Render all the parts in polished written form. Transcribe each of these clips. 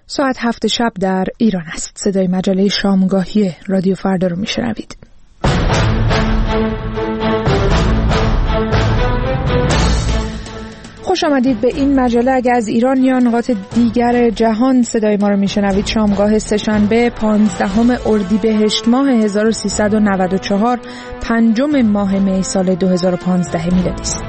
ساعت 7 شب در ایران است. صدای مجله شامگاهی رادیو فردا رو میشنوید. خوش آمدید به این مجله. اگر از ایران یا نقاط دیگر جهان صدای ما رو میشنوید، شامگاه سه‌شنبه 15 اردیبهشت ماه 1394 پنجم ماه می سال 2015 میلادی است.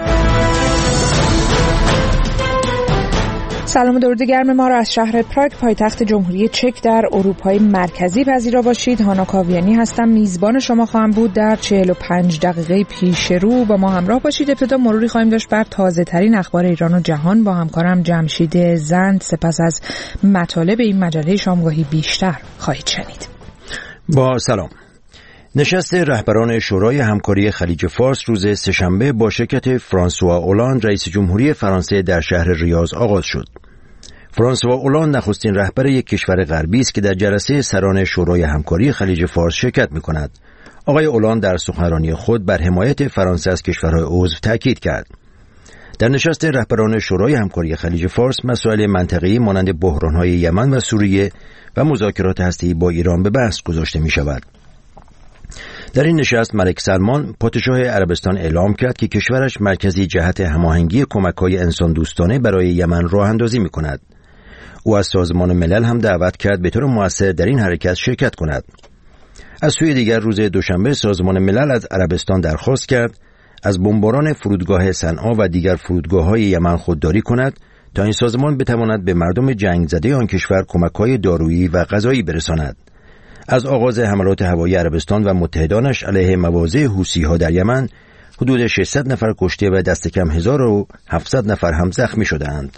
سلام و درود گرم ما را از شهر پراگ، پایتخت جمهوری چک در اروپای مرکزی پذیرا باشید. هانا کاویانی هستم، میزبان شما خواهم بود. در 45 دقیقه پیش رو با ما همراه باشید. ابتدا مروری خواهیم داشت بر تازه ترین اخبار ایران و جهان با همکارم جمشید زند. سپس از مطالب این مجله شامگاهی بیشتر خواهید شنید. با سلام. نشست رهبران شورای همکاری خلیج فارس روز سه‌شنبه با شرکت فرانسوا اولاند رئیس جمهوری فرانسه در شهر ریاض آغاز شد. فرانسوا اولاند نخستین رهبر یک کشور غربی است که در جلسه سران شورای همکاری خلیج فارس شرکت می‌کند. آقای اولاند در سخنرانی خود بر حمایت فرانسه از کشورهای عضو تاکید کرد. در نشست رهبران شورای همکاری خلیج فارس مسائل منطقه‌ای مانند بحران‌های یمن و سوریه و مذاکرات هسته‌ای با ایران به بحث گذاشته می‌شود. در این نشست ملک سلمان پادشاه عربستان اعلام کرد که کشورش مرکزی جهت هماهنگی کمک‌های انسان دوستانه برای یمن راه اندازی می‌کند. او از سازمان ملل هم دعوت کرد به طور مؤثر در این حرکت شرکت کند. از سوی دیگر روز دوشنبه سازمان ملل از عربستان درخواست کرد از بمباران فرودگاه صنعا و دیگر فرودگاه‌های یمن خودداری کند تا این سازمان بتواند به مردم جنگ زده آن کشور کمک‌های دارویی و غذایی برساند. از آغاز حملات هوایی عربستان و متحدانش علیه مواضع حوثی‌ها در یمن حدود 600 نفر کشته و دست کم 1700 نفر هم زخمی شدند.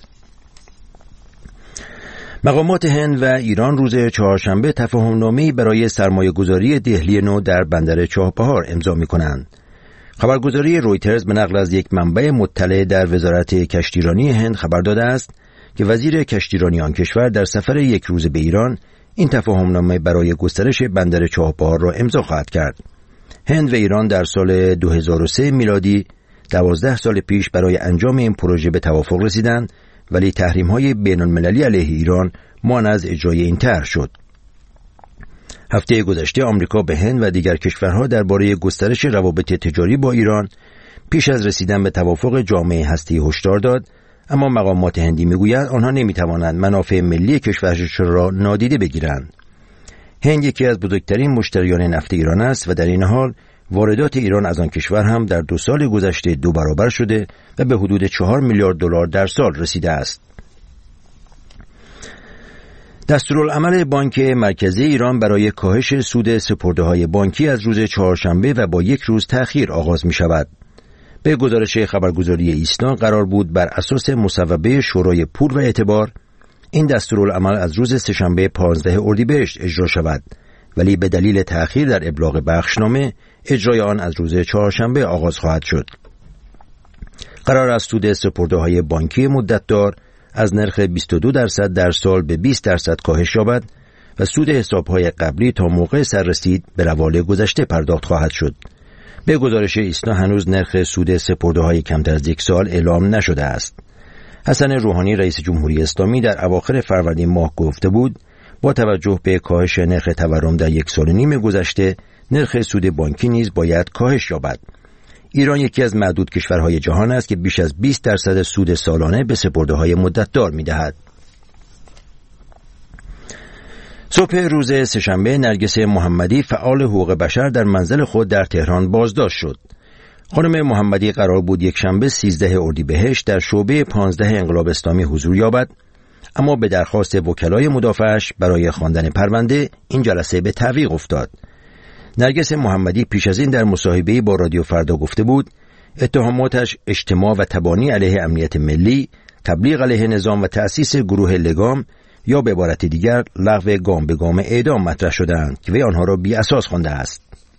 مقامات هند و ایران روز چهارشنبه تفاهم‌نامه‌ای برای سرمایه‌گذاری دهلی نو در بندر چابهار امضا می‌کنند. خبرگزاری رویترز به نقل از یک منبع مطلع در وزارت کشتیرانی هند خبر داده است که وزیر کشتیرانی آن کشور در سفر یک روز به ایران این تفاهم‌نامه برای گسترش بندر چابهار را امضا خواهد کرد. هند و ایران در سال 2003 میلادی 12 سال پیش برای انجام این پروژه به توافق رسیدند، ولی تحریم‌های بین‌المللی علیه ایران مانع از اجرای این طرح شد. هفته گذشته آمریکا به هند و دیگر کشورها درباره گسترش روابط تجاری با ایران پیش از رسیدن به توافق جامعه هسته‌ای هشدار داد، اما مقامات هندی میگویند آنها نمیتوانند منافع ملی کشورشان را نادیده بگیرند. هند یکی از بزرگترین مشتریان نفت ایران است و در این حال واردات ایران از آن کشور هم در 2 سال گذشته 2 برابر شده و به حدود 4 میلیارد دلار در سال رسیده است. دستورالعمل بانک مرکزی ایران برای کاهش سود سپرده‌های بانکی از روز چهارشنبه و با 1 روز تأخیر آغاز می شود. به گزارش خبرگزاری ایسنا قرار بود بر اساس مصوبه شورای پول و اعتبار این دستورالعمل از روز سه‌شنبه 15 اردیبهشت اجرا شود، ولی به دلیل تأخیر در ابلاغ بخشنامه اجرای آن از روز چهارشنبه آغاز خواهد شد. قرار است سود سپرده‌های بانکی مدتدار از نرخ 22% در سال به 20% کاهش یابد و سود حساب‌های قبلی تا موقع سررسید به روال گذشته پرداخت خواهد شد. به گزارش ایسنا هنوز نرخ سود سپرده‌های کمتر از 1 سال اعلام نشده است. حسن روحانی رئیس جمهوری اسلامی در اواخر فروردین ماه گفته بود با توجه به کاهش نرخ تورم در 1 سال و نیم گذشته نرخ سود بانکی نیز باید کاهش یابد. ایران یکی از معدود کشورهای جهان است که بیش از 20% سود سالانه به سپرده‌های مدتدار می‌دهد. صبح روز سه‌شنبه نرگس محمدی فعال حقوق بشر در منزل خود در تهران بازداشت شد. خانم محمدی قرار بود یک شنبه 13 اردیبهشت در شعبه 15 انقلاب اسلامی حضور یابد، اما به درخواست وکلای مدافعش برای خواندن پرونده این جلسه به تعویق افتاد. نرگس محمدی پیش از این در مصاحبه‌ای با رادیو فردا گفته بود اتهاماتش اجتماع و تبانی علیه امنیت ملی، تبلیغ علیه نظام و تأسیس گروه لگام یا به عبارت دیگر لغو گام به گام اعدام مطرح شدند که وی آنها را بی اساس خوانده است.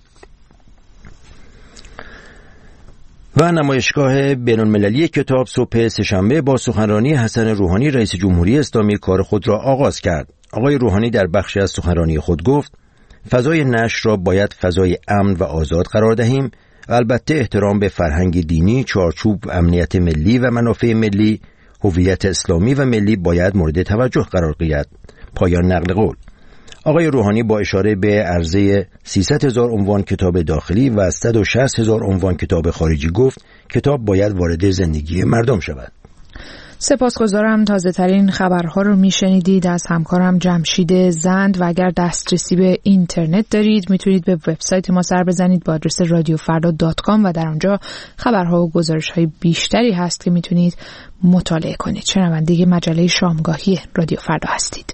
و نمایشگاه بین‌المللی کتاب صبح سه‌شنبه با سخنرانی حسن روحانی رئیس جمهوری اسلامی کار خود را آغاز کرد. آقای روحانی در بخشی از سخنرانی خود گفت فضای نشر را باید فضای امن و آزاد قرار دهیم و البته احترام به فرهنگ دینی، چارچوب امنیت ملی و منافع ملی، هویت اسلامی و ملی باید مورد توجه قرار گیرد. پایان نقل قول. آقای روحانی با اشاره به عرضه 300,000 عنوان کتاب داخلی و 160,000 عنوان کتاب خارجی گفت کتاب باید وارد زندگی مردم شود. سپاسگزارم. تازه ترین خبرها رو میشنیدید از همکارم جمشید زند و اگر دسترسی به اینترنت دارید میتونید به وبسایت ما سر بزنید با آدرس radiofarda.com و در آنجا خبرها و گزارش‌های بیشتری هست که میتونید مطالعه کنید. شنونده مجله شامگاهی رادیو فردا هستید.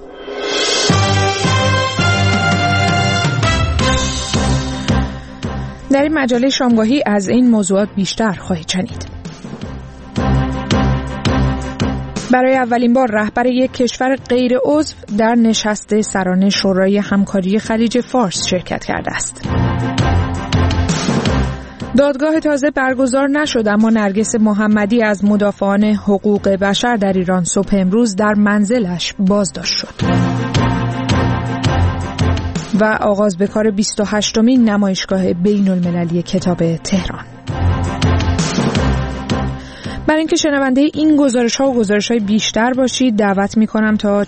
در این مجله شامگاهی از این موضوعات بیشتر خواهید شنید. برای اولین بار رهبر یک کشور غیر عضو در نشست سران شورای همکاری خلیج فارس شرکت کرده است. دادگاه تازه برگزار نشد اما نرگس محمدی از مدافعان حقوق بشر در ایران صبح امروز در منزلش بازداشت شد. و آغاز به کار 28مین نمایشگاه بین المللی کتاب تهران. برای اینکه شنونده این گزارش‌ها و گزارش‌های بیشتر باشید دعوت می‌کنم تا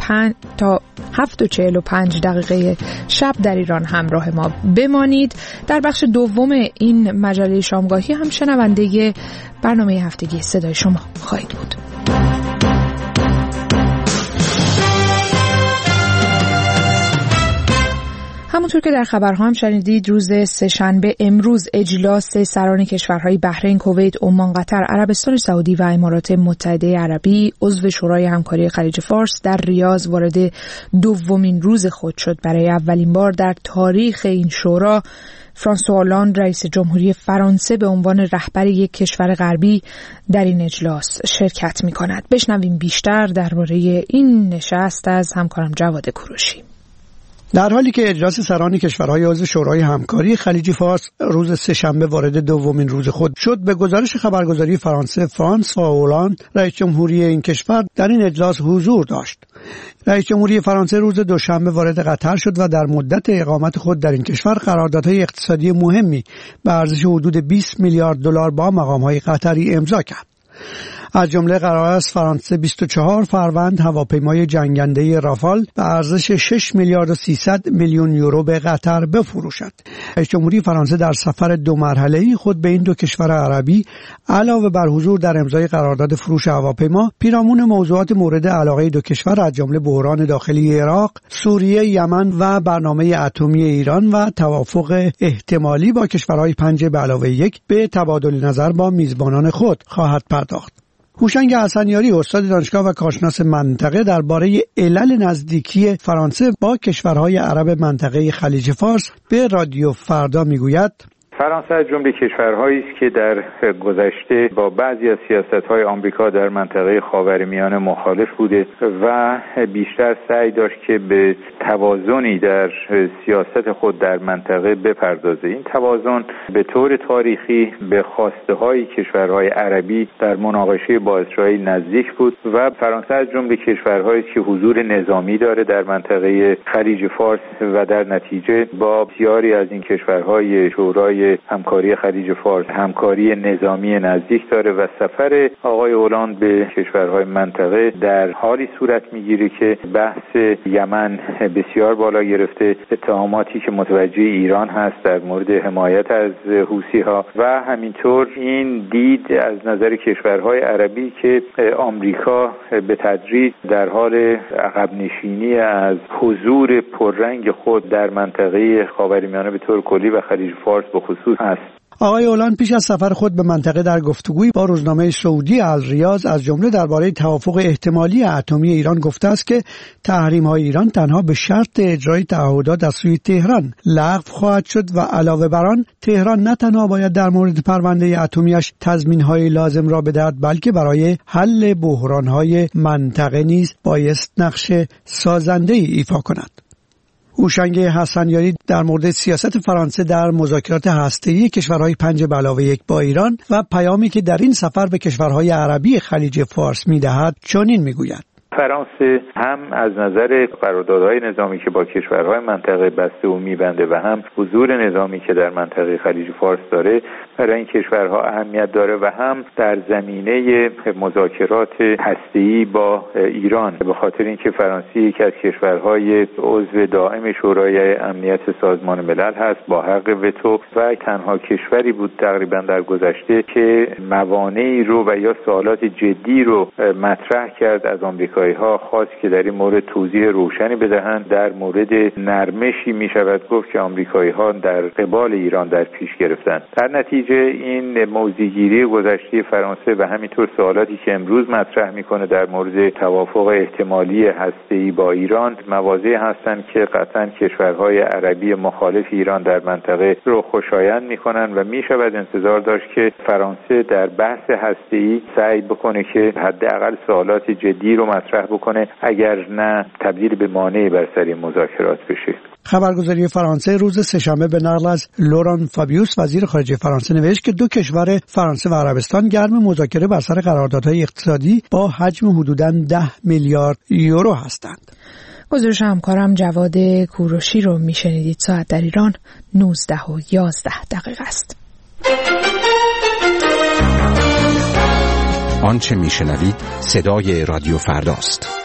7:45 دقیقه شب در ایران همراه ما بمانید. در بخش دوم این مجله شامگاهی هم شنونده برنامه هفتگی صدای شما خواهید بود. همونطور که در خبرها هم شنیدید روز سه‌شنبه امروز اجلاس سران کشورهای بحرین، کویت، عمان، قطر، عربستان سعودی و امارات متحده عربی عضو شورای همکاری خلیج فارس در ریاض وارد دومین روز خود شد. برای اولین بار در تاریخ این شورا فرانسوا اولاند رئیس جمهوری فرانسه به عنوان رهبر یک کشور غربی در این اجلاس شرکت می‌کند. بشنویم بیشتر درباره این نشست از همکارم جواد کوروشی. در حالی که اجلاس سران کشورهای عضو شورای همکاری خلیج فارس روز سه‌شنبه وارد دومین روز خود شد، به گزارش خبرگزاری فرانسه فرانسوا اولاند رئیس جمهوری این کشور در این اجلاس حضور داشت. رئیس جمهوری فرانسه روز دوشنبه وارد قطر شد و در مدت اقامت خود در این کشور قراردادهای اقتصادی مهمی به ارزش حدود 20 میلیارد دلار با مقام‌های قطری امضا کرد. از جمله قرار است فرانسه 24 فروند هواپیمای جنگنده رافال به ارزش 6 میلیارد و 300 میلیون یورو به قطر بفروشد. رئیس جمهوری فرانسه در سفر دو مرحله‌ای خود به این دو کشور عربی علاوه بر حضور در امضای قرارداد فروش هواپیما، پیرامون موضوعات مورد علاقه دو کشور از جمله بحران داخلی عراق، سوریه، یمن و برنامه اتمی ایران و توافق احتمالی با کشورهای 5+1 به تبادل نظر با میزبانان خود خواهد پرداخت. هوشنگ حسنیاری استاد دانشگاه و کارشناس منطقه درباره علل نزدیکی فرانسه با کشورهای عرب منطقه خلیج فارس به رادیو فردا میگوید: فرانسه از جمله کشورهایی است که در گذشته با بعضی از سیاست‌های آمریکا در منطقه خاورمیانه مخالف بوده و بیشتر سعی داشت که به توازنی در سیاست خود در منطقه بپردازه. این توازن به طور تاریخی به خواسته‌های کشورهای عربی در مناقشه با اسرائیل نزدیک بود و فرانسه از جمله کشورهایی است که حضور نظامی داره در منطقه خلیج فارس و در نتیجه با بسیاری از این کشورهای شورای همکاری خلیج فارس همکاری نظامی نزدیک داره و سفر آقای اولاند به کشورهای منطقه در حالی صورت میگیره که بحث یمن بسیار بالا گرفته، اتهاماتی که متوجه ایران هست در مورد حمایت از حوثی‌ها و همینطور این دید از نظر کشورهای عربی که آمریکا به تدریج در حال عقب نشینی از حضور پررنگ خود در منطقه خاورمیانه به طور کلی و خلیج فارس به خصوص هست. آقای اولاند پیش از سفر خود به منطقه در گفتگویی با روزنامه سعودی الریاض از جمله درباره توافق احتمالی اتمی ایران گفته است که تحریم‌های ایران تنها به شرط اجرای تعهدات از سوی تهران لغو خواهد شد و علاوه بر آن تهران نه تنها باید در مورد پرونده اتمی‌اش تضمین‌های لازم را بدهد بلکه برای حل بحران‌های منطقه نیز بایست نقش سازنده‌ای ایفا کند. هوشنگ حسنیاری در مورد سیاست فرانسه در مذاکرات هسته‌ای کشورهای 5+1 با ایران و پیامی که در این سفر به کشورهای عربی خلیج فارس می‌دهد چنین می‌گوید: فرانسه هم از نظر قراردادهای نظامی که با کشورهای منطقه بسته و میبنده و هم حضور نظامی که در منطقه خلیج فارس داره برای این کشورها اهمیت داره و هم در زمینه مذاکرات هسته‌ای با ایران، به خاطر اینکه فرانسه یکی از کشورهای عضو دائم شورای امنیت سازمان ملل هست با حق وتو و تنها کشوری بود تقریبا در گذشته که موانعی رو و یا سوالات جدی رو مطرح کرد از آمریکایی‌ها، خواست که در این مورد توضیح روشنی بدهند. در مورد نرمشی می شود گفت که آمریکایی‌ها در قبال ایران در پیش گرفتند. در نتیجه این موضع‌گیری گذشته فرانسه و همینطور سوالاتی که امروز مطرح میکنه در مورد توافق احتمالی هسته‌ای با ایران مواضعی هستند که قطعاً کشورهای عربی مخالف ایران در منطقه رو خوشایند میکنن و میشود انتظار داشت که فرانسه در بحث هسته‌ای سعی بکنه که حداقل سوالات جدی رو مطرح بکنه، اگر نه تبدیل به مانعی بر سر مذاکرات بشه. خبرگزاری فرانسه روز سه‌شنبه به نقل از لوران فابیوس وزیر خارجه فرانسه نوشت که دو کشور فرانسه و عربستان گرم مذاکره بر سر قراردادهای اقتصادی با حجم حدوداً 10 میلیارد یورو هستند. گزارش همکارم جواد کوروشی رو میشنیدید. ساعت در ایران 19:11 است. آنچه میشنوید صدای رادیو فرداست.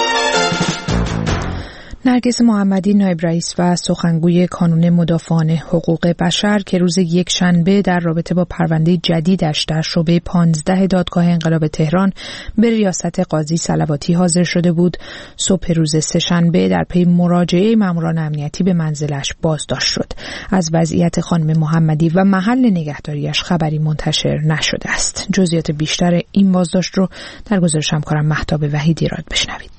نرگس محمدی نایب رئیس و سخنگوی کانون مدافعان حقوق بشر که روز یکشنبه در رابطه با پرونده جدیدش در شعبه 15 دادگاه انقلاب تهران به ریاست قاضی صلواتی حاضر شده بود، صبح روز سه‌شنبه در پی مراجعه ماموران امنیتی به منزلش بازداشت شد. از وضعیت خانم محمدی و محل نگهداریش خبری منتشر نشده است. جزئیات بیشتر این بازداشت رو در گزارش همکارم مهتاب وحیدی راد بشنوید.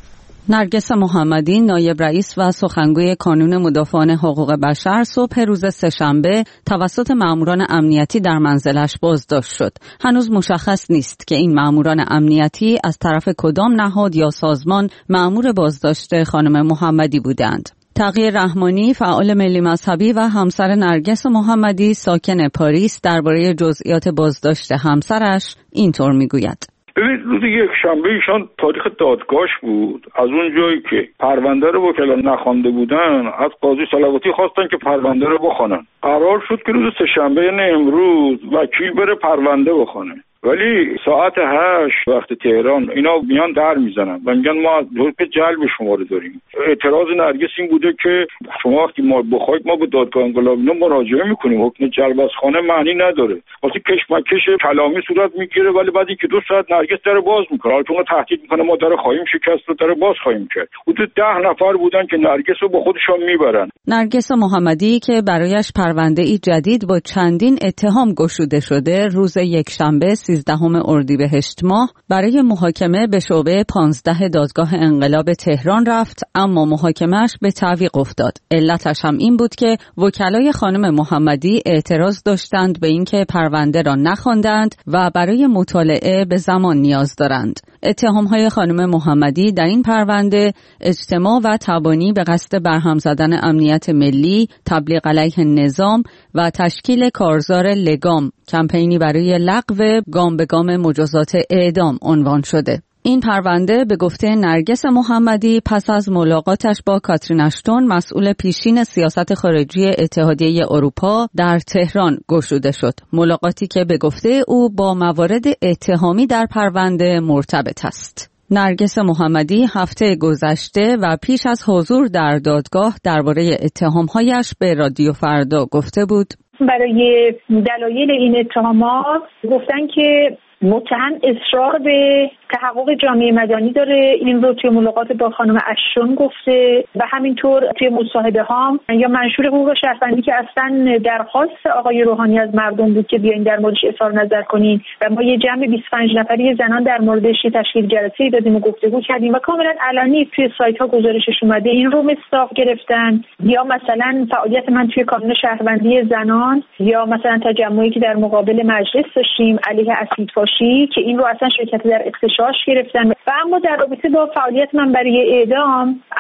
نرگس محمدی نایب رئیس و سخنگوی کانون مدافعان حقوق بشر صبح روز سه‌شنبه توسط ماموران امنیتی در منزلش بازداشت شد. هنوز مشخص نیست که این ماموران امنیتی از طرف کدام نهاد یا سازمان مأمور بازداشت خانم محمدی بودند. تقی رحمانی فعال ملی مذهبی و همسر نرگس محمدی ساکن پاریس درباره جزئیات بازداشت همسرش اینطور میگوید: ببینید، روز یکشنبه ایشان تاریخ دادگاهش بود. از اون جایی که پرونده رو وکلا نخوانده بودن، از قاضی صلواتی خواستن که پرونده رو بخوانن. قرار شد که روز سه‌شنبه یعنی امروز وکیل بره پرونده بخونه، ولی ساعت 8 وقت تهران اینا میان در میزنن و میگن ما حکم جلب شما رو داریم. اعتراض نرگس این بوده که شما وقتی ما بخواید ما به دادگاه انقلاب اینا مراجعه میکنیم، حکم جلب از خانه معنی نداره. واسه کشمکش کلامی صورت میگیره، ولی بعد اینکه 2 ساعت نرگس در باز میکنه، حالا چون تهدید میکنه ما در خواهیم شکست و در باز خواهیم کرد. حدود 10 نفر بودن که نرگس رو با خودشون میبرن. نرگس محمدی که برایش پرونده‌ای جدید با چندین اتهام گشوده شده، روز یکشنبه 13 اردیبهشت ماه برای محاکمه به شعبه 15 دادگاه انقلاب تهران رفت، اما محاکمه‌اش به تعویق افتاد. علتش هم این بود که وکلای خانم محمدی اعتراض داشتند به اینکه پرونده را نخواندند و برای مطالعه به زمان نیاز دارند. اتهام‌های خانم محمدی در این پرونده اجتماع و تبانی به قصد برهم زدن امنیت ملی، تبلیغ علیه نظام و تشکیل کارزار لگام، کمپینی برای لغو گام به گام مجازات اعدام عنوان شده. این پرونده به گفته نرگس محمدی پس از ملاقاتش با کاترین اشتون مسئول پیشین سیاست خارجی اتحادیه اروپا در تهران گشوده شد. ملاقاتی که به گفته او با موارد اتهامی در پرونده مرتبط است. نرگس محمدی هفته گذشته و پیش از حضور در دادگاه درباره اتهامهایش به رادیو فردا گفته بود: برای دلایل این اتهامات گفتن که متهم اصرار به تحقق جامعه مدنی داره. این رو توی ملاقات با خانم اشتون گفته و همینطور توی مصاحبه ها یا منشور حقوق شهروندی که اصلا درخواست آقای روحانی از مردم بود که بیاین در موردش اظهار نظر کنین و ما یه جمع 25 نفری زنان در موردش تشکیل جلسه‌ای دادیم و گفتگو کردیم و کاملا علنی توی سایت ها گزارشش اومده. این رو مستاق گرفتن. یا مثلا فعالیت من توی کانون شهروندی زنان یا مثلا تجمعی که در مقابل مجلس داشتیم علیه اسیدفاشی که این رو اصلا شرکت در اختشاش گرفتن. و اما در رابطه با فعالیت من برای اعدام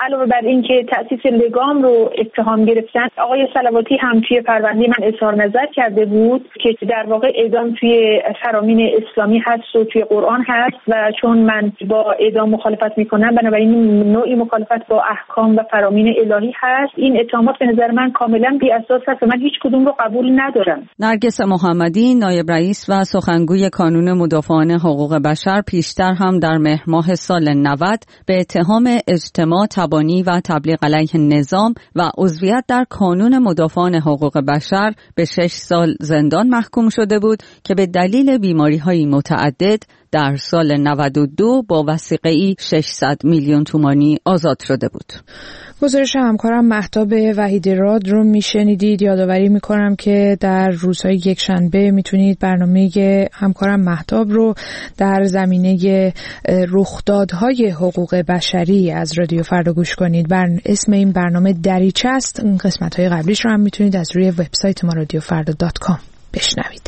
علاوه بر این که تأسیس لگام رو اتهام گرفتن، آقای صلواتی هم توی پرونده من اظهار نظر کرده بود که در واقع اعدام توی فرامین اسلامی هست و توی قرآن هست و چون من با اعدام مخالفت میکنم بنابراین نوعی مخالفت با احکام و فرامین الهی هست. این اتهامات به نظر من کاملا بی اساس هست و من هیچ کدوم رو قبول ندارم. نرگس محمدی، نایب رئیس و سخنگوی کانون مدافعان حقوق بشر، پیشتر هم در مهر ماه سال 90 به اتهام اجتماع تبانی و تبلیغ علیه نظام و عضویت در کانون مدافعان حقوق بشر به 6 سال زندان محکوم شده بود که به دلیل بیماری‌های متعدد در سال 92 با وثیقه‌ای 600 میلیون تومانی آزاد شده بود. گزارش همکارم مهتاب وحیدراد رو میشنیدید. یادآوری میکنم که در روزهای یکشنبه میتونید برنامه همکارم مهتاب رو در زمینه رخدادهای حقوق بشری از رادیو فردا گوش کنید. اسم این برنامه دریچه است. این قسمت‌های قبلیش رو هم میتونید از روی وبسایت ما radiofarda.com بشنوید.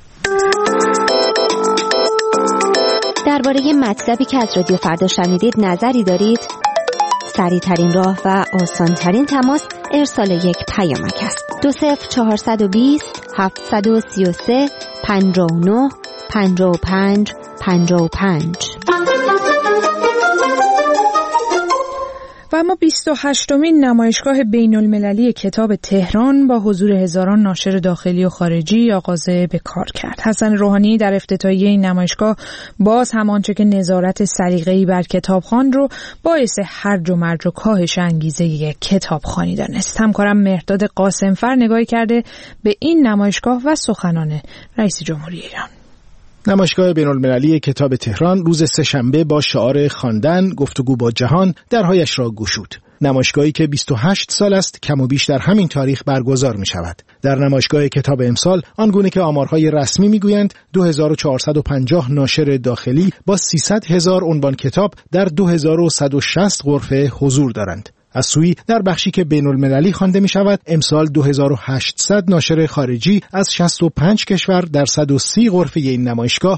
درباره مطلبی که از رادیو فردا شنیدید نظری دارید؟ سریع ترین راه و آسان ترین تماس ارسال یک پیامک است. 20420 733 59 55 55. و اما 28مین نمایشگاه بین‌المللی کتاب تهران با حضور هزاران ناشر داخلی و خارجی آغاز به کار کرد. حسن روحانی در افتتاحیه این نمایشگاه باز هم آنچه که نظارت سلیقه‌ای بر کتابخوان رو باعث هرج و مرج و کاهش انگیزه کتابخوانی دانست. همکارم مهرداد قاسمفر نگاهی کرده به این نمایشگاه و سخنان رئیس جمهوری ایران. نمایشگاه بین‌المللی کتاب تهران روز سه‌شنبه با شعار خواندن گفتگو با جهان درهایش را گشود. نمایشگاهی که 28 سال است کم و بیش در همین تاریخ برگزار می شود. در نمایشگاه کتاب امسال آنگونه که آمارهای رسمی می گویند 2450 ناشر داخلی با 300,000 عنوان کتاب در 2160 غرفه حضور دارند. از سوی در بخشی که بین‌المللی خوانده می شود امسال 2800 ناشر خارجی از 65 کشور در 130 غرفه این نمایشگاه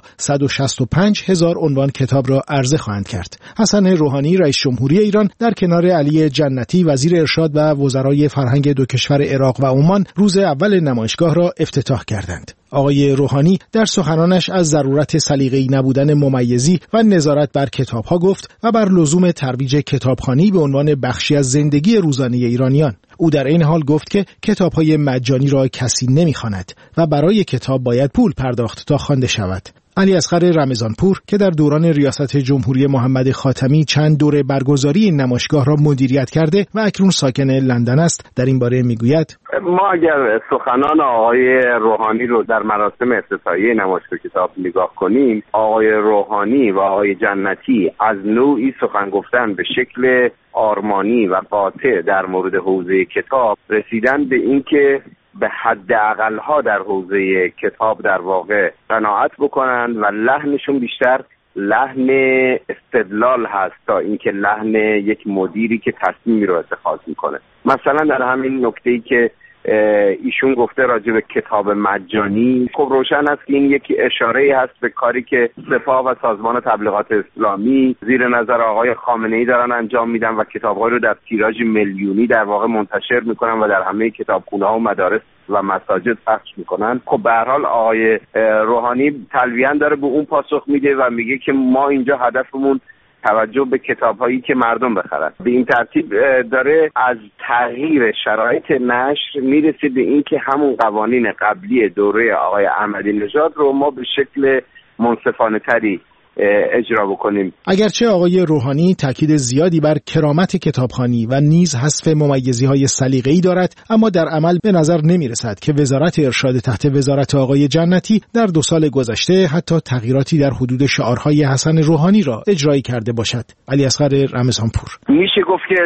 165,000 عنوان کتاب را عرضه خواهند کرد. حسن روحانی رئیس جمهوری ایران در کنار علی جنتی وزیر ارشاد و وزرای فرهنگ دو کشور عراق و عمان روز اول نمایشگاه را افتتاح کردند. آقای روحانی در سخنانش از ضرورت سلیقه‌ای نبودن ممیزی و نظارت بر کتاب‌ها گفت و بر لزوم ترویج کتابخوانی به عنوان بخشی از زندگی روزانه ایرانیان. او در این حال گفت که کتاب‌های مجانی را کسی نمی‌خواند و برای کتاب باید پول پرداخت تا خوانده شود. علی اصغر رمضانپور که در دوران ریاست جمهوری محمد خاتمی چند دوره برگزاری این نمایشگاه را مدیریت کرده و اکنون ساکن لندن است، در این باره میگوید: ما اگر سخنان آقای روحانی رو در مراسم افتتاحیه نمایشگاه کتاب نگاه کنیم، آقای روحانی و آقای جنتی از نوعی سخن گفتن به شکل آرمانی و قاطع در مورد حوزه کتاب رسیدن به این که به حداقل ها در حوزه کتاب در واقع قناعت بکنند و لحنشون بیشتر لحن استدلال هست تا اینکه لحن یک مدیری که تصمیمی رو اتخاذ میکنه. مثلا در همین نکته‌ای که ایشون گفته راجع به کتاب مجانی، خب روشن است که این یکی اشاره‌ای هست به کاری که سپاه و سازمان تبلیغات اسلامی زیر نظر آقای خامنه‌ای دارن انجام میدن و کتاب‌ها رو در تیراژ میلیونی در واقع منتشر میکنن و در همه کتابخونه‌ها و مدارس و مساجد پخش میکنن. خب به هر حال آقای روحانی تلویحاً داره به اون پاسخ میده و میگه که ما اینجا هدفمون توجه به کتاب‌هایی که مردم بخرن. به این ترتیب داره از تغییر شرایط نشر میرسه به این که همون قوانین قبلی دوره آقای احمدی نژاد رو ما به شکل منصفانه تری اجرا بکنیم. اگرچه آقای روحانی تاکید زیادی بر کرامت کتابخوانی و نیز حذف ممیزی‌های سلیقه‌ای دارد، اما در عمل به نظر نمی‌رسد که وزارت ارشاد تحت وزارت آقای جنتی در 2 سال گذشته حتی تغییراتی در حدود شعارهای حسن روحانی را اجرایی کرده باشد. علی اصغر رمضانپور: میشه گفت که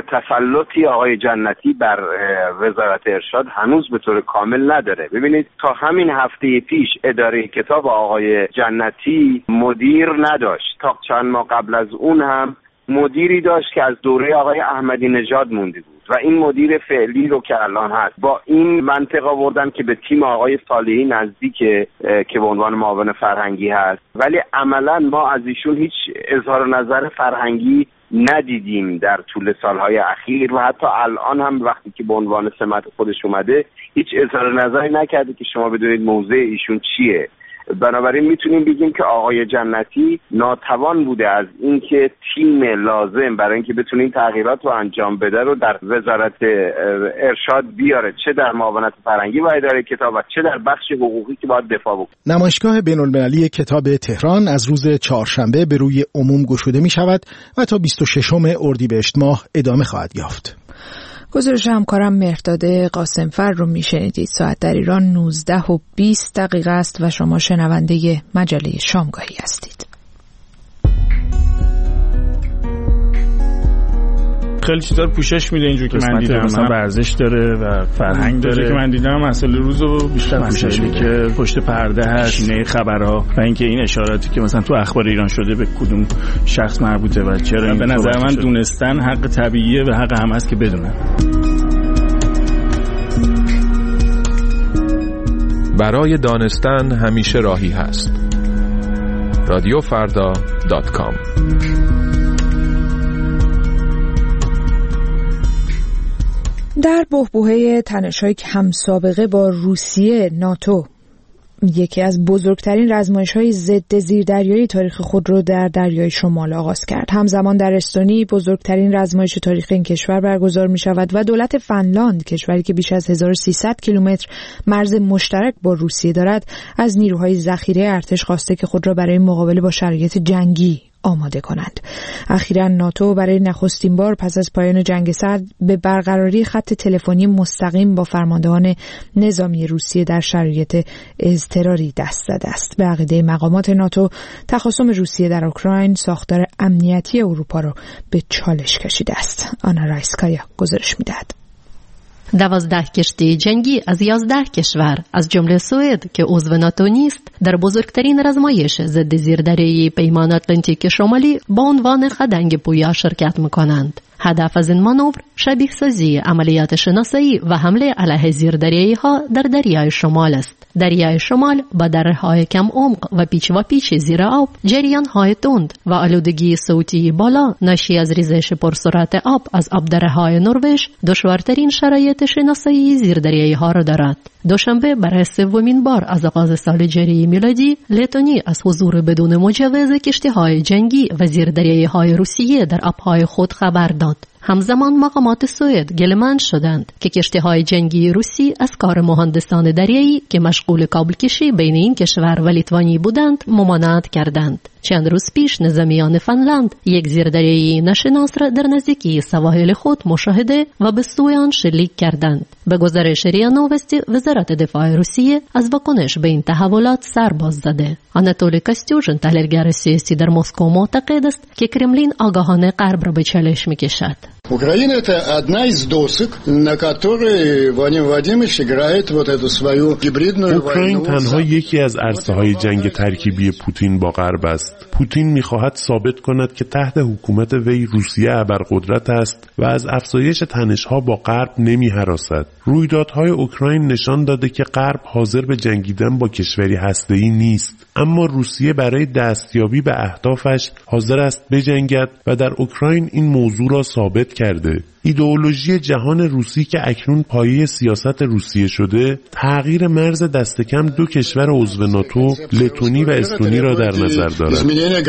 تسلطی آقای جنتی بر وزارت ارشاد هنوز به طور کامل نداره. ببینید تا همین هفته پیش اداره کتاب آقای جنتی مدیر نداشت. تا چند ماه قبل از اون هم مدیری داشت که از دوره آقای احمدی نژاد مونده بود و این مدیر فعلی رو که الان هست با این منطق آوردن که به تیم آقای صالحی نزدیکه که به عنوان معاون فرهنگی هست، ولی عملا ما از ایشون هیچ اظهار نظر فرهنگی ندیدیم در طول سالهای اخیر و حتی الان هم وقتی که به عنوان سمت خودش اومده هیچ اظهار نظری نکرده که شما بدونید موضع ایشون چیه. بنابراین میتونیم بگیم که آقای جنتی ناتوان بوده از اینکه تیم لازم برای اینکه بتونه این تغییرات رو انجام بده رو در وزارت ارشاد بیاره، چه در معاونت فرهنگی و اداره کتاب و چه در بخش حقوقی که باید دفاع بکنه. نمایشگاه بین‌المللی کتاب تهران از روز چهارشنبه به روی عموم گشوده می شود و تا 26 اردیبهشت ماه ادامه خواهد یافت. گزارش همکارم مهرداد قاسمفر رو میشنیدید. ساعت در ایران 19:20 است و شما شنونده مجله شامگاهی هستید. خیلی چیزا رو پوشش میده اینجور که من دیدم، مثلا ورزش داره و فرهنگ داره که من دیدم، مسئله روزو بیشتر پوشش میده که پشت پرده هست، شینه خبرها و اینکه این اشاراتی که مثلا تو اخبار ایران شده به کدوم شخص مربوطه و چرا. به نظر من دونستن حق طبیعیه و حق هم هست که بدونن. برای دانستن همیشه راهی هست. رادیوفردا.com. در بحبوحه تنش‌های کم سابقه با روسیه، ناتو یکی از بزرگترین رزمایش‌های ضد زیردریایی تاریخ خود را در دریای شمال آغاز کرد. همزمان در استونی بزرگترین رزمایش تاریخ این کشور برگزار می‌شود و دولت فنلاند، کشوری که بیش از 1300 کیلومتر مرز مشترک با روسیه دارد، از نیروهای ذخیره ارتش خواسته که خود را برای مقابله با شرایط جنگی آماده کنند. اخیراً ناتو برای نخستین بار پس از پایان جنگ سرد به برقراری خط تلفنی مستقیم با فرماندهان نظامی روسیه در شرایط اضطراری دست زده است. به عقیده مقامات ناتو، تخاصم روسیه در اوکراین ساختار امنیتی اروپا را به چالش کشیده است. آنا رایسکایا گزارش می‌دهد. 12 کشتی جنگی از 11 کشور از جمله سوئد که عضو ناتو نیست در بزرگترین رزمایش ضد زیردریایی پیمان اتلانتیک شمالی با عنوان خدنگ پویا شرکت می‌کنند. هدف از این مانور شبیه سازی عملیات شناسایی و حمله علیه زیردریایی‌ها در دریای شمال است. دریای شمال با دره‌های کم عمق و پیچ زیر آب، جریان‌های تند و آلودگی صوتی بالا ناشی از ریزش پرسرعت آب از آبدره‌های نروژ دشوارترین شرایط شناسایی زیردریایی‌ها را دارد. دوشنبه برای سومین بار از آغاز سال جاری میلادی، لتونی از حضور بدون مجوز کشتی‌های جنگی و زیردریایی‌های روسیه در آب‌های خود خبر داد. همزمان مقامات سوئد گله‌مند شدند که کشتی‌های جنگی روسی از کار مهندسان دریایی که مشغول کابل کشی بین این کشور و لیتوانی بودند ممانعت کردند. چند روز پیش نظامیان فنلاند یک زیردریایی ناشناس را در نزدیکی سواحل خود مشاهده و به سوی آن شلیک کردند. به گزارش ریا نووستی، وزارت دفاع روسیه از واکنش به این تحولات سر باز زده. آناتولی کاستیوژن، تحلیلگر سیاسی در مسکو، معتقد است که کرملین آگاهانه غرب را به چالش می‌کشد. Украина – это одна из досок, на которой Владимир Владимирович играет вот эту свою гибридную войну. اوکراین تنها یکی از عرصه‌های جنگ ترکیبی پوتین با غرب است. پوتین می‌خواهد ثابت کند که تحت حکومت وی روسیه ابرقدرت است و از افزایش تنش‌ها با غرب نمی‌هراسد. رویدادهای اوکراین نشان داده که غرب حاضر به جنگیدن با کشوری هسته‌ای نیست، اما روسیه برای دستیابی به اهدافش حاضر است بجنگد و در اوکراین این موضوع را ثابت کرده. ایدئولوژی جهان روسی که اکنون پایه سیاست روسیه شده، تغییر مرز دست کم دو کشور عضو ناتو، لتونی و استونی را در نظر دارد.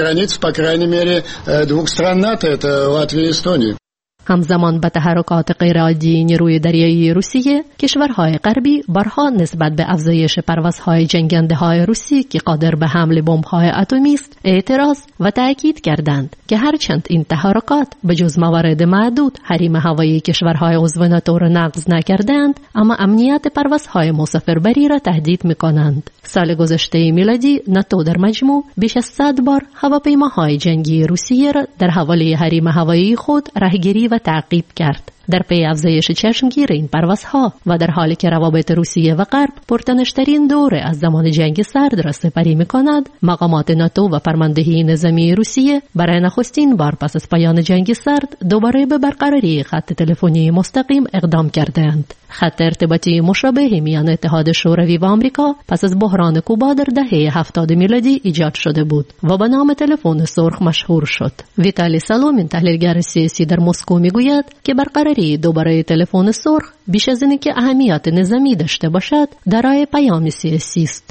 همزمان به تحرکات غیرعادی نیروی دریایی روسیه، کشورهای غربی بارها نسبت به افزایش پروازهای جنگنده‌های روسی که قادر به حمل بمب‌های اتمی است اعتراض و تأکید کردند که هرچند این تحرکات به جز موارد معدود حریم هوایی کشورهای عضو ناتو را نقض نکردند، اما امنیت پروازهای مسافربری را تهدید می‌کنند. سال گذشته میلادی ناتو در مجموع بیش از 100 بار هواپیماهای جنگی روسیه را در حوالی حریم هوایی خود راهگیری و تعقیب کرد. در پی افزایش چشمگیر این پروازها و در حالی که روابط روسیه و غرب پرتنش‌ترین دوره از زمان جنگ سرد را سپری می‌کند، مقامات ناتو و فرماندهی نظامی روسیه برای نخستین بار پس از پایان جنگ سرد دوباره به برقراری خط تلفنی مستقیم اقدام کردند. خط ارتباطی مشابه میان اتحاد شوروی و آمریکا پس از بحران کوبا در دهه 70 میلادی ایجاد شده بود و به نام تلفن سرخ مشهور شد. ویتالی سالومین، تحلیلگر سیاسی در مسکو، میگوید که برقراری دوباره تلفن سرخ بیش از اینکه اهمیت نظامی داشته باشد، دارای پیام سیاسی است.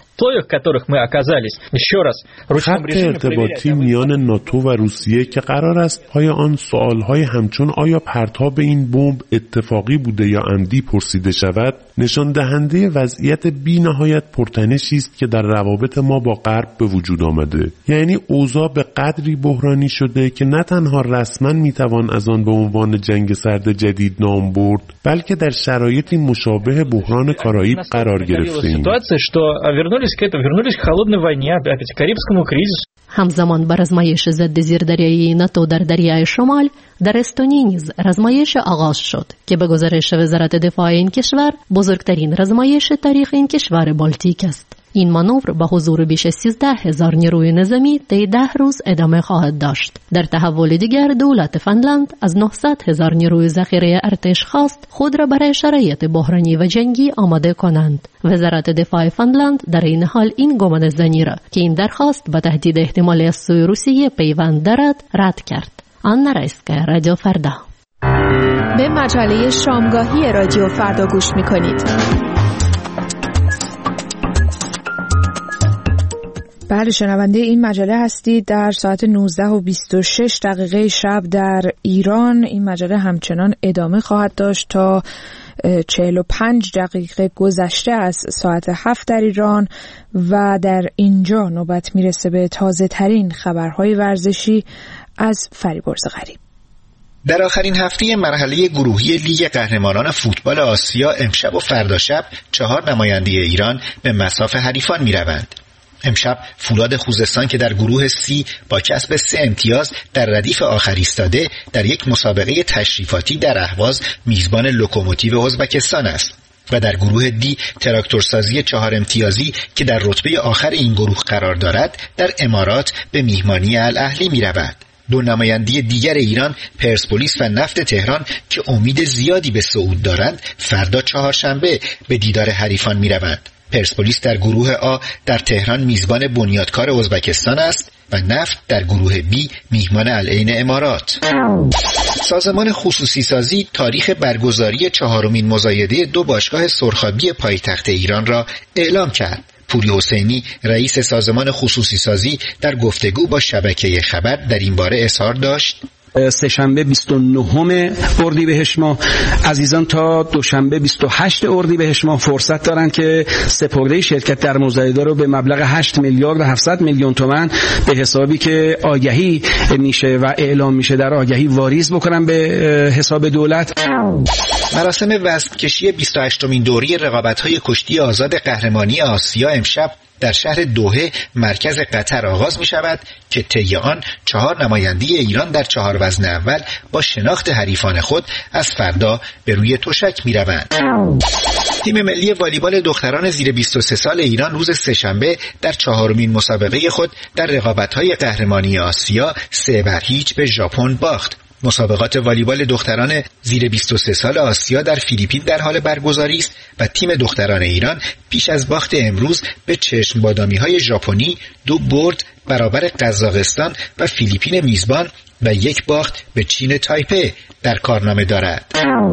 خط ارتباطی میان ناتو و روسیه که قرار است پای آن سوالهای همچون آیا پرتاب این بمب اتفاقی بوده یا عمدی پرسیده شود، نشان دهنده وضعیت بی نهایت پرتنشی است که در روابط ما با غرب به وجود آمده. یعنی اوضاع به قدری بحرانی شده که نه تنها رسما میتوان از آن به عنوان جنگ سرد جدید نام برد، بلکه در شرایطی مشابه بحران کارائیب قرار گرفته‌ایم. همزمان بر آزمایش ضد زیردریایی ناتو در دریای شمال در استونی نیز رزمایش آغاز شد که به گزارش وزارت دفاع این کشور بزرگترین رزمایش تاریخ این کشور بالتیک است. این مانور با حضور بیش از 13,000 نیروی نظامی طی 10 روز ادامه خواهد داشت. در تحول دیگر دولت فنلاند از 900,000 نیروی ذخیره ارتش خواست خود را برای شرایط بحرانی و جنگی آماده کنند. وزارت دفاع فنلاند در این حال این گمانه‌زنی را که این درخواست با تهدید احتمالی از سوی روسیه پیوند دارد رد کرد. آنا رایسکا، رادیو فردا. به مجله شامگاهی رادیو فردا گوش می‌کنید. بله، شنونده این مجله هستید. در ساعت 19:26 شب در ایران این مجله همچنان ادامه خواهد داشت تا 45 دقیقه گذشته از ساعت 7 در ایران و در اینجا نوبت میرسه به تازه ترین خبرهای ورزشی از فریبرز غریب. در آخرین هفته مرحله گروهی لیگ قهرمانان فوتبال آسیا امشب و فردا شب 4 نماینده ایران به مصاف حریفان میروند. امشب فولاد خوزستان که در گروه C با کسب 3 امتیاز در ردیف آخر ایستاده در یک مسابقه تشریفاتی در اهواز میزبان لوکوموتیو ازبکستان است و در گروه D تراکتورسازی 4 امتیازی که در رتبه آخر این گروه قرار دارد در امارات به میهمانی الاهلی می‌رود. 2 نماینده دیگر ایران، پرسپولیس و نفت تهران که امید زیادی به صعود دارند، فردا چهارشنبه به دیدار حریفان می‌روند. پرسپولیس در گروه آ در تهران میزبان بنیادکار ازبکستان است و نفت در گروه بی میهمان العین امارات. سازمان خصوصی سازی تاریخ برگزاری 4مین مزایده 2 باشگاه سرخابی پایتخت ایران را اعلام کرد. پوری حسینی رئیس سازمان خصوصی سازی در گفتگو با شبکه خبر در این باره اظهار داشت: سه‌شنبه 29 اردیبهشت ماه عزیزان تا دوشنبه 28 اردیبهشت ماه فرصت دارند که سپرده شرکت در مزایده رو به مبلغ 8 میلیارد و 700 میلیون تومان به حسابی که آگهی میشه و اعلام میشه در آگهی واریز بکنن به حساب دولت. مراسم وزن‌کشی 28مین دوره رقابت‌های کشتی آزاد قهرمانی آسیا امشب در شهر دوحه مرکز قطر آغاز می شود که طی آن 4 نماینده ایران در 4 وزن اول با شناخت حریفان خود از فردا به روی تشک می روند. تیم ملی والیبال دختران زیر 23 سال ایران روز سه‌شنبه در 4مین مسابقه خود در رقابت‌های قهرمانی آسیا 3-0 به ژاپن باخت. مسابقات والیبال دختران زیر 23 سال آسیا در فیلیپین در حال برگزاری است و تیم دختران ایران پیش از باخت امروز به چشم بادامی‌های ژاپنی 2 برد برابر قزاقستان و فیلیپین میزبان و 1 باخت به چین تایپه در کارنامه دارد.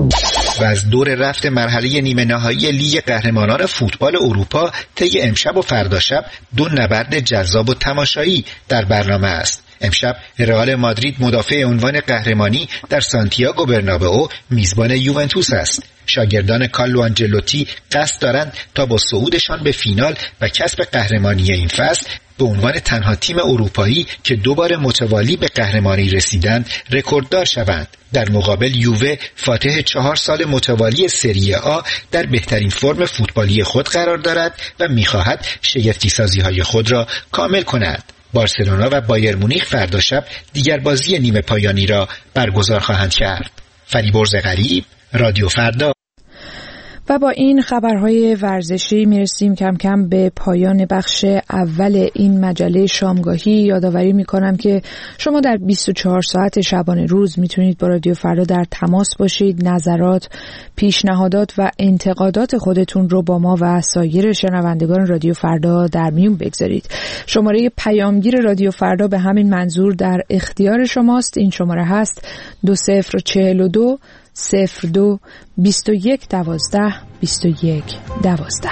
و از دور رفت مرحله نیمه نهایی لیگ قهرمانان فوتبال اروپا طی امشب و فردا شب 2 نبرد جذاب و تماشایی در برنامه است. امشب رئال مادرید مدافع عنوان قهرمانی در سانتیاگو برنابئو میزبان یوونتوس است. شاگردان کارلو آنجلوتی قصد دارند تا با صعودشان به فینال و کسب قهرمانی این فصل به عنوان تنها تیم اروپایی که 2 بار متوالی به قهرمانی رسیدند رکورددار شوند. در مقابل یووه فاتح 4 سال متوالی سری آ در بهترین فرم فوتبالی خود قرار دارد و می‌خواهد شگفتی‌سازی‌های خود را کامل کند. بارسلونا و بایر مونیخ فردا شب دیگر بازی نیمه پایانی را برگزار خواهند کرد. فریبرز غریب، رادیو فردا. و با این خبرهای ورزشی میرسیم کم کم به پایان بخش اول این مجله شامگاهی. یادآوری میکنم که شما در 24 ساعت شبانه روز میتونید با رادیو فردا در تماس باشید، نظرات، پیشنهادات و انتقادات خودتون رو با ما و سایر شنوندگان رادیو فردا در میون بگذارید. شماره پیامگیر رادیو فردا به همین منظور در اختیار شماست. این شماره هست 2042 02 21 12 21 12.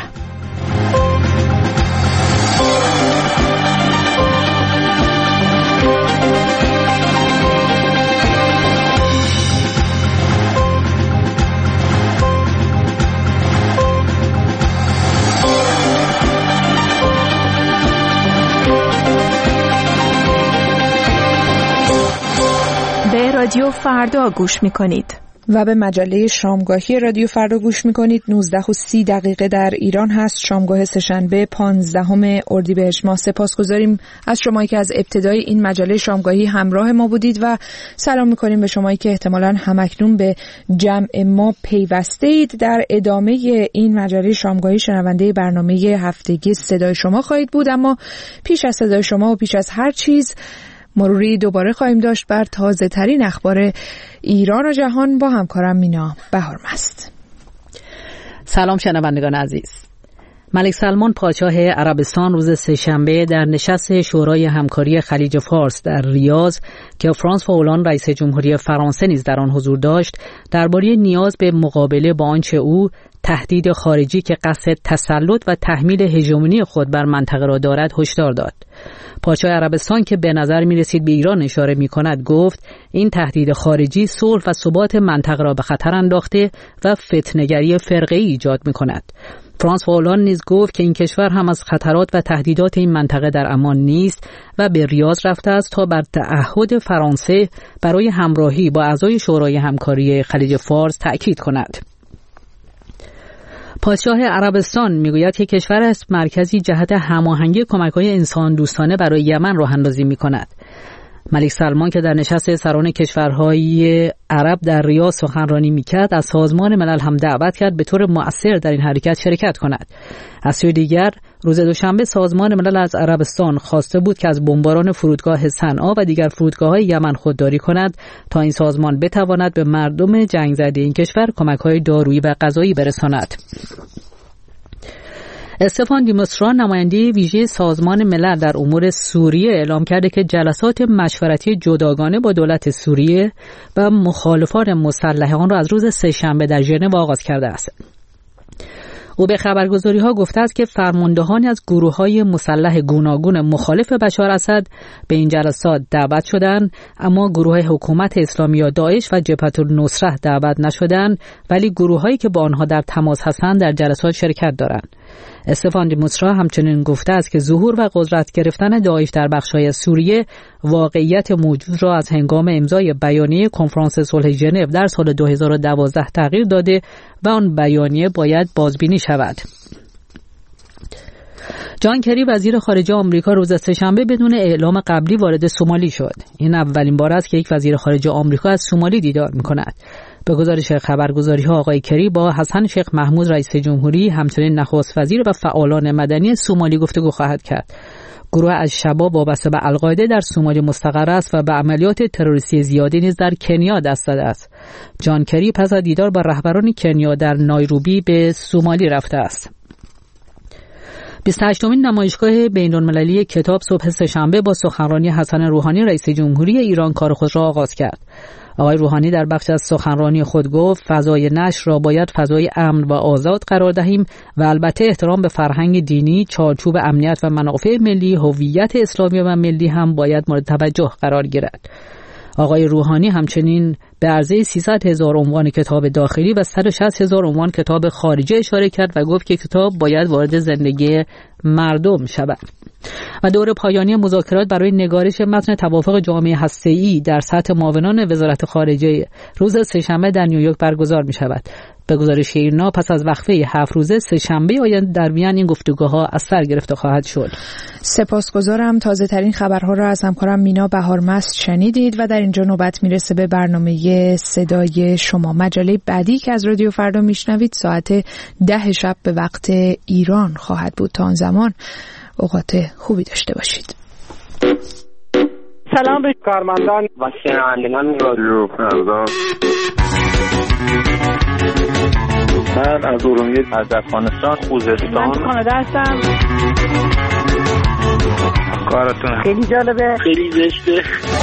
به رادیو فردا گوش می‌کنید و به مجله شامگاهی رادیو فردا گوش میکنید. 19:30 در ایران هست، شامگاه سه‌شنبه 15 اردیبهشت ماه. سپاسگزاریم از شمایی که از ابتدای این مجله شامگاهی همراه ما بودید و سلام میکنیم به شمایی که احتمالاً همکنون به جمع ما پیوسته اید. در ادامه این مجله شامگاهی شنونده برنامه هفتگی صدای شما خواهید بود، اما پیش از صدای شما و پیش از هر چیز مروری دوباره خواهیم داشت بر تازه ترین اخبار ایران و جهان با همکارم مینا بهارمست. سلام شنوندگان عزیز. ملک سلمان پادشاه عربستان روز سه‌شنبه در نشست شورای همکاری خلیج فارس در ریاض که فرانسوا اولان رئیس جمهوری فرانسه نیز در آن حضور داشت، درباره نیاز به مقابله با آنچه او تهدید خارجی که قصد تسلط و تحمیل هژمونی خود بر منطقه را دارد هشدار داد. پادشاه عربستان که به نظر می رسید به ایران اشاره می کند گفت این تهدید خارجی صلح و ثبات منطقه را به خطر انداخته و فتنه‌گری فرقه‌ای ایجاد می کند. فرانسوا اولان نیز گفت که این کشور هم از خطرات و تهدیدات این منطقه در امان نیست و به ریاض رفته است تا بر تعهد فرانسه برای همراهی با اعضای شورای همکاری خلیج فارس تأکید کند. پادشاه عربستان میگوید که کشور است مرکزی جهت هماهنگی کمک‌های انسان دوستانه برای یمن راه اندازی می‌کند. ملک سلمان که در نشست سران کشورهای عرب در ریاض سخنرانی می‌کرد، از سازمان ملل هم دعوت کرد به طور مؤثر در این حرکت شرکت کند. از سوی دیگر روز دوشنبه سازمان ملل از عربستان خواسته بود که از بمباران فرودگاه صنعا و دیگر فرودگاه‌های یمن خودداری کند تا این سازمان بتواند به مردم جنگ زده این کشور کمک‌های دارویی و غذایی برساند. استفان دیموسترا نماینده ویژه سازمان ملل در امور سوریه اعلام کرده که جلسات مشورتی جداگانه با دولت سوریه و مخالفان مسلح آن را از روز سه‌شنبه در ژنو آغاز کرده است. او به خبرگزاری‌ها گفته است که فرماندهانی از گروه‌های مسلح گوناگون مخالف بشار اسد به این جلسات دعوت شدند، اما گروه حکومت اسلامی یا داعش و جبهة النصره دعوت نشدند، ولی گروه‌هایی که با آنها در تماس هستند در جلسات شرکت دارند. استفان دیموسترا همچنین گفته است که ظهور و قدرت گرفتن داعش در بخش‌های سوریه واقعیت موجود را از هنگام امضای بیانیه کنفرانس صلح ژنو در سال 2012 تغییر داده و آن بیانیه باید بازبینی شود. جان کری وزیر خارجه آمریکا روز سه‌شنبه بدون اعلام قبلی وارد سومالی شد. این اولین بار است که یک وزیر خارجه آمریکا از سومالی دیدار می‌کند. به گزارش خبرگزاری‌ها آقای کری با حسن شیخ محمود رئیس جمهوری، همچنین نخست وزیر و فعالان مدنی سومالی گفتگو خواهد کرد. گروه الشباب وابسته به القاعده در سومالی مستقر است و به عملیات تروریستی زیادی نیز در کنیا دست زده است. جان کری پس از دیدار با رهبران کنیا در نایروبی به سومالی رفته است. 28مین نمایشگاه بین‌المللی کتاب صبح سه‌شنبه با سخنرانی حسن روحانی رئیس جمهوری ایران کار خود را آغاز کرد. آقای روحانی در بخش از سخنرانی خود گفت فضای نشر را باید فضای امن و آزاد قرار دهیم و البته احترام به فرهنگ دینی، چارچوب امنیت و منافع ملی، هویت اسلامی و ملی هم باید مورد توجه قرار گیرد. آقای روحانی همچنین به عرضه 300,000 عنوان کتاب داخلی و 160,000 عنوان کتاب خارجی اشاره کرد و گفت که کتاب باید وارد زندگی مردم شود. و دور پایانی مذاکرات برای نگارش متن توافق جامعه هسته‌ای در سطح معاونان وزارت خارجه روز سه‌شنبه در نیویورک برگزار می شود. به گزارش ایرنا پس از وقفه 7 روزه سه‌شنبه آینده در میان این گفتگوها از سر گرفته خواهد شد. سپاسگزارم. تازه ترین خبرها را از همکارم مینا بهارمست شنیدید و در اینجا نوبت میرسه به برنامه صدای شما. مجله بعدی که از رادیو فردا میشنوید ساعت 10 شب به وقت ایران خواهد بود. تا آن زمان اوقات خوبی داشته باشید. سلام به کارمندان و شنوندگان رادیو فردا. من از ارومیه، از افغانستان، خوزستان. من کانادا هستم. کارتون خیلی جالبه، خیلی زشته.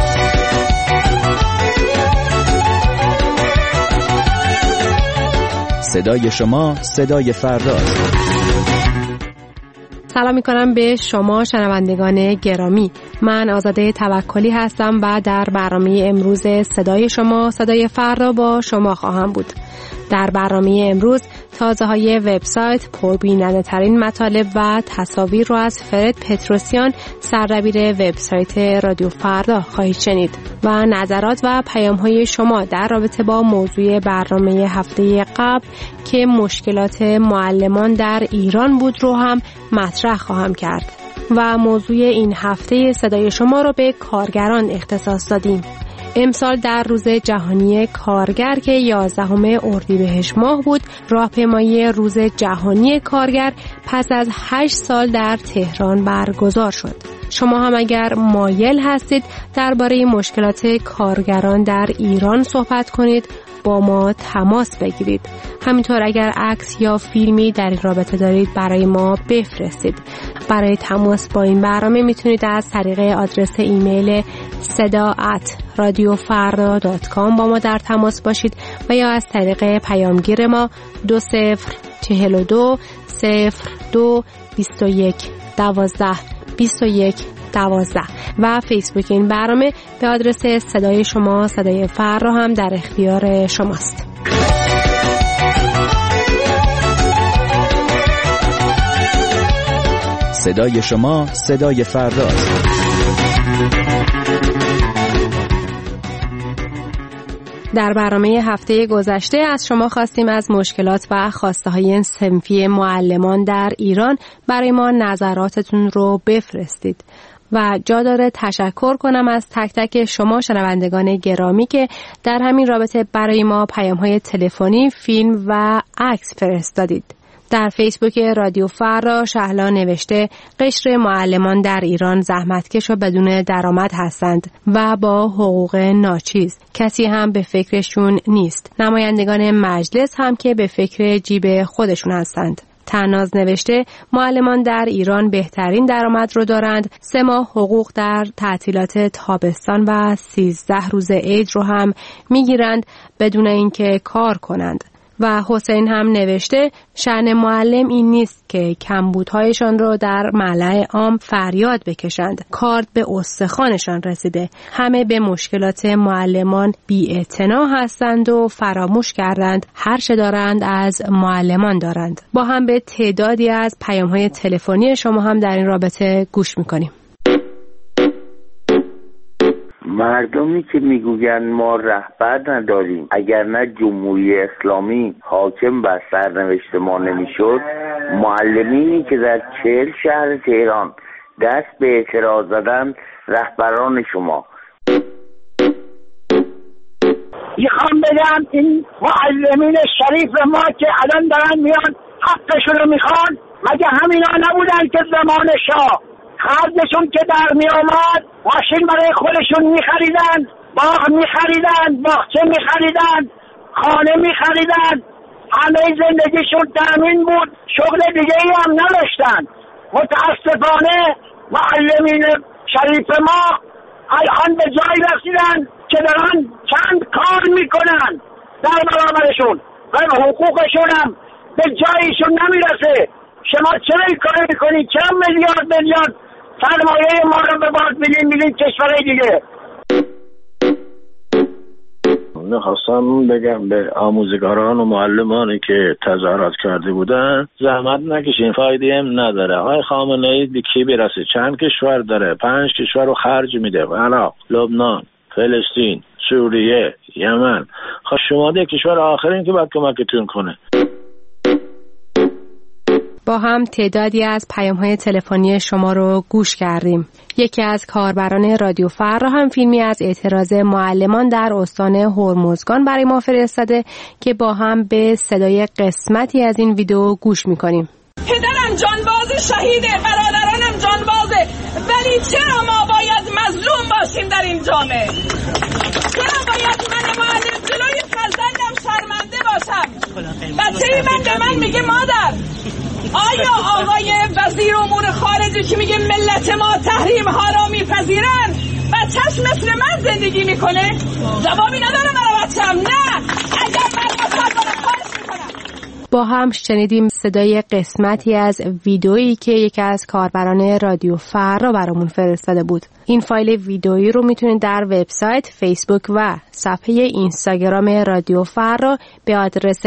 صدای شما، صدای فردا. سلام میکنم به شما شنوندگان گرامی. من آزاده توکلی هستم و در برنامه امروز صدای شما، صدای فردا با شما خواهم بود. در برنامه امروز تازه های وبسایت، پربیننده ترین مطالب و تصاویر رو از فرد پتروسیان، سردبیر وبسایت رادیو فردا خواهید شنید و نظرات و پیام های شما در رابطه با موضوع برنامه هفته قبل که مشکلات معلمان در ایران بود رو هم مطرح خواهم کرد و موضوع این هفته صدای شما رو به کارگران اختصاص دادیم. امسال در روز جهانی کارگر که 11 اردیبهشت ماه بود، راهپیمایی روز جهانی کارگر پس از 8 سال در تهران برگزار شد. شما هم اگر مایل هستید درباره مشکلات کارگران در ایران صحبت کنید، با ما تماس بگیرید. همینطور اگر عکس یا فیلمی در این رابطه دارید برای ما بفرستید. برای تماس با این برنامه میتونید از طریق آدرس ایمیل seda@radiofarda.com با ما در تماس باشید و یا از طریق پیامگیر ما 2042 02 21 12 21 12 و فیسبوک این برنامه به آدرس صدای شما، صدای فردا هم در اختیار شماست. صدای شما، صدای فردا. در برنامه هفته گذشته از شما خواستیم از مشکلات و خواسته‌های صنفی معلمان در ایران برای ما نظراتتون رو بفرستید و جا داره تشکر کنم از تک تک شما شنوندگان گرامی که در همین رابطه برای ما پیام‌های تلفنی، فیلم و عکس فرستادید. در فیسبوک رادیو فردا شهلا نوشته قشر معلمان در ایران زحمتکش و بدون درآمد هستند و با حقوق ناچیز. کسی هم به فکرشون نیست. نمایندگان مجلس هم که به فکر جیب خودشون هستند. تناز نوشته معلمان در ایران بهترین درآمد رو دارند. 3 ماه حقوق در تعطیلات تابستان و 13 روز عید رو هم میگیرند بدون اینکه کار کنند. و حسین هم نوشته شأن معلم این نیست که کمبودهایشان رو در ملأ عام فریاد بکشند. کارد به استخوانشان رسیده. همه به مشکلات معلمان بی‌اعتنا هستند و فراموش کردند هر چه دارند از معلمان دارند. با هم به تعدادی از پیام‌های تلفنی شما هم در این رابطه گوش می‌کنیم. مردمی که میگویند ما رهبر نداریم، اگر نه جمهوری اسلامی حاکم بر سرنوشت ما نمیشد، معلمینی که در 40 شهر تهران دست به اعتراض زدن رهبران شما. میخوام بگم این معلمین شریف ما که الان دارن میان حقشون رو میخوان، مگه همینا نبودن که زمان شاه خرجشون که در می آمد ماشین برای خودشون می خریدن، باغ می خریدن، باغچه می خریدن، خانه می خریدن، همه زندگیشون تامین بود، شغل دیگه ای هم نداشتن. متاسفانه معلمین شریف ما الان به جایی رسیدن که دارن چند کار می کنن در برابرشون و حقوقشون هم به جایشون نمی رسه. شما چرا این کار میکنید؟ چرا میلیارد سرمایه ما رو به باد میدین کشورهای دیگه؟ میخواستم بگم به آموزگاران و معلمانی که تظاهرات کرده بودن زحمت نکشین، فایده هم نداره. آقای خامنه‌ای به کی برسه؟ چند کشور داره؟ 5 کشور رو خرج میده. عراق، لبنان، فلسطین، سوریه، یمن. خب شما ده کشور آخرین که باید کمکتون کنه. با هم تعدادی از پیام‌های تلفنی شما رو گوش کردیم. یکی از کاربران رادیو فردا هم فیلمی از اعتراض معلمان در استان هرمزگان برای ما فرستاده که با هم به صدای قسمتی از این ویدیو گوش می‌کنیم. پدرم جانباز شهیده، برادرانم جانبازه، ولی چرا ما باید مظلوم باشیم در این جامعه؟ چرا باید من معلم جلوی فرزندم شرمنده باشم؟ بچه من به من میگه مادر، آیا آقای وزیر امور خارجه که میگه ملت ما تحریم ها را میپذیرن بچهش مثل من زندگی میکنه؟ جوابی نداره برای بچه‌م. نه، اگر من مصدر خارج میکنم. با هم شنیدیم صدای قسمتی از ویدئویی که یکی از کاربران رادیو فردا برامون فرستاده بود. این فایل ویدئویی رو میتونید در وبسایت، فیسبوک و صفحه اینستاگرام رادیو فردا به آدرس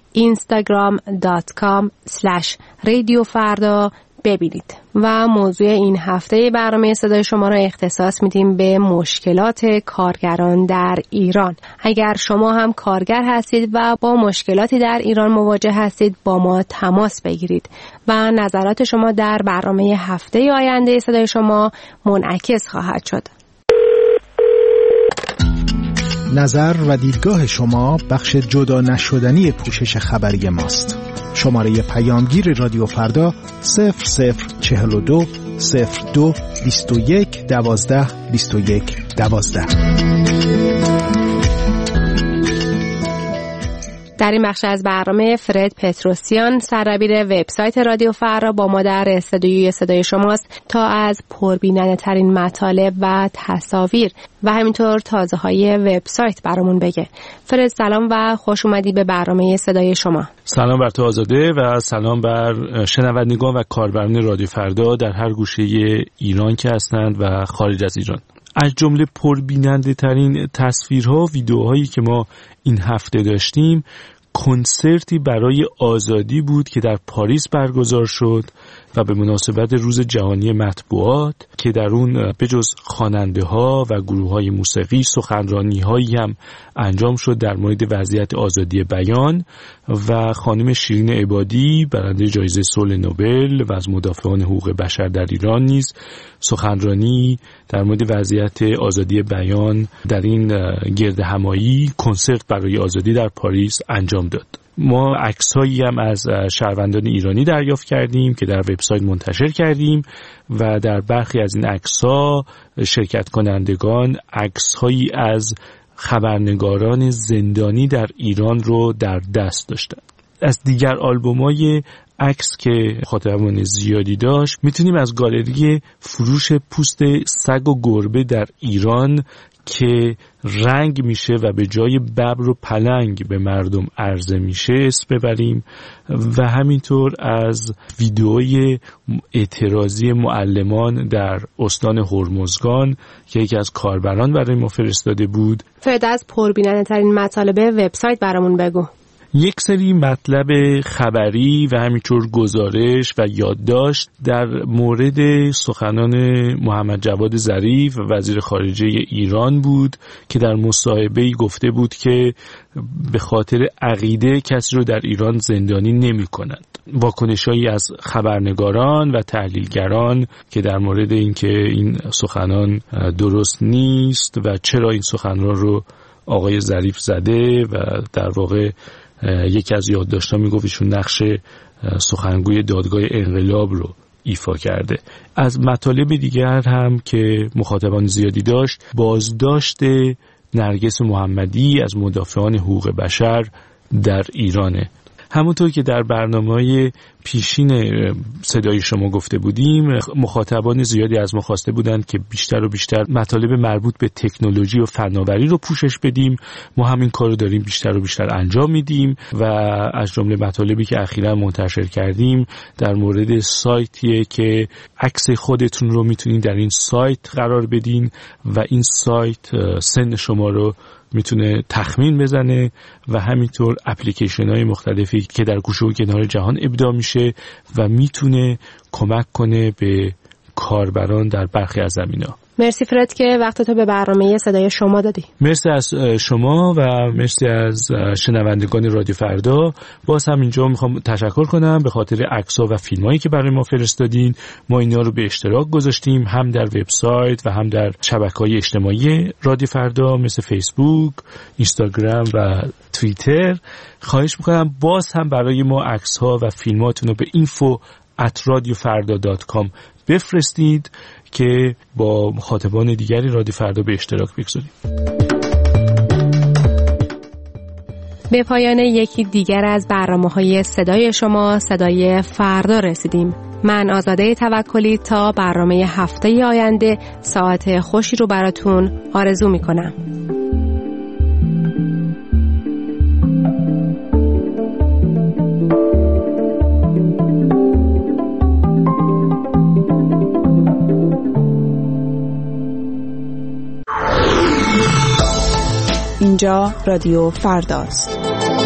instagram.com/radiofarda ببینید. و موضوع این هفته برنامه صدای شما را اختصاص میدیم به مشکلات کارگران در ایران. اگر شما هم کارگر هستید و با مشکلاتی در ایران مواجه هستید با ما تماس بگیرید و نظرات شما در برنامه هفته آینده صدای شما منعکس خواهد شد. نظر و دیدگاه شما بخش جدا نشدنی پوشش خبری ماست. شماره پیامگیر رادیو فردا 0042 02 21 12 21 12. در این بخش از برنامه فرد پتروسیان، سردبیر وبسایت رادیو فردا، با ما در استودیوی صدای شماست تا از پربیننده ترین مطالب و تصاویر و همینطور تازه های وبسایت برامون بگه. فرد سلام و خوش اومدی به برنامه صدای شما. سلام بر تو آزاده و سلام بر شنوندگان و کاربران رادیو فردا در هر گوشه ایران که هستند و خارج از ایران. از جمله پربیننده ترین تصویرها و ویدیوهایی که ما این هفته داشتیم، کنسرتی برای آزادی بود که در پاریس برگزار شد و به مناسبت روز جهانی مطبوعات که در اون به جز خواننده ها و گروه های موسیقی سخنرانی هایی هم انجام شد در مورد وضعیت آزادی بیان و خانم شیرین عبادی برنده جایزه صلح نوبل و از مدافعان حقوق بشر در ایران نیز سخنرانی در مورد وضعیت آزادی بیان در این گردهمایی کنسرت برای آزادی در پاریس انجام داد. ما عکس‌هایی هم از شهروندان ایرانی دریافت کردیم که در وبسایت منتشر کردیم و در برخی از این عکس‌ها شرکت کنندگان عکس‌هایی از خبرنگاران زندانی در ایران رو در دست داشتند. از دیگر آلبوم‌های عکس که مخاطبان زیادی داشت میتونیم از گالری فروش پوست سگ و گربه در ایران که رنگ میشه و به جای ببر و پلنگ به مردم عرضه میشه اسم ببریم و همینطور از ویدئوی اعتراضی معلمان در استان هرمزگان که یکی از کاربران برای ما فرستاده بود. فرد از پربیننده ترین مطالب وبسایت برامون بگو. یک سری مطلب خبری و همینطور گزارش و یادداشت در مورد سخنان محمد جواد ظریف وزیر خارجه ایران بود که در مصاحبه‌ای گفته بود که به خاطر عقیده کسی رو در ایران زندانی نمی‌کنند. واکنش‌هایی از خبرنگاران و تحلیلگران که در مورد اینکه این سخنان درست نیست و چرا این سخنان رو آقای ظریف زده و در واقع یکی از یادداشت‌ها میگفت ایشون نقش سخنگوی دادگاه انقلاب رو ایفا کرده. از مطالب دیگر هم که مخاطبان زیادی داشت، بازداشت نرگس محمدی از مدافعان حقوق بشر در ایرانه. همونطور که در برنامه‌های پیشین صدای شما گفته بودیم، مخاطبان زیادی از ما خواسته بودند که بیشتر و بیشتر مطالب مربوط به تکنولوژی و فناوری رو پوشش بدیم. ما همین کار رو داریم بیشتر و بیشتر انجام میدیم و از جمله مطالبی که اخیراً منتشر کردیم در مورد سایتیه که عکس خودتون رو میتونید در این سایت قرار بدین و این سایت سن شما رو میتونه تخمین بزنه و همینطور اپلیکیشن های مختلفی که در گوشه و کنار جهان ابداع میشه و میتونه کمک کنه به کاربران در برخی از زمینه‌ها. مرسی فرد که وقتتو به برنامه صدای شما دادی. مرسی از شما و مرسی از شنوندگان رادیو فردا. باز هم اینجا میخوام تشکر کنم به خاطر عکس‌ها و فیلمایی که برای ما فرستادین. ما اینا رو به اشتراک گذاشتیم هم در وبسایت و هم در شبکه‌های اجتماعی رادیو فردا مثل فیسبوک، اینستاگرام و توییتر. خواهش میکنم باز هم برای ما عکس‌ها و فیلماتون رو به info@radiofarda.com بفرستید که با مخاطبان دیگری رادیو فردا به اشتراک بگذاریم. به پایان یکی دیگر از برنامه‌های صدای شما، صدای فردا رسیدیم. من آزاده توکلی تا برنامه هفته آینده ساعت خوشی رو براتون آرزو میکنم. اینجا رادیو فرداست.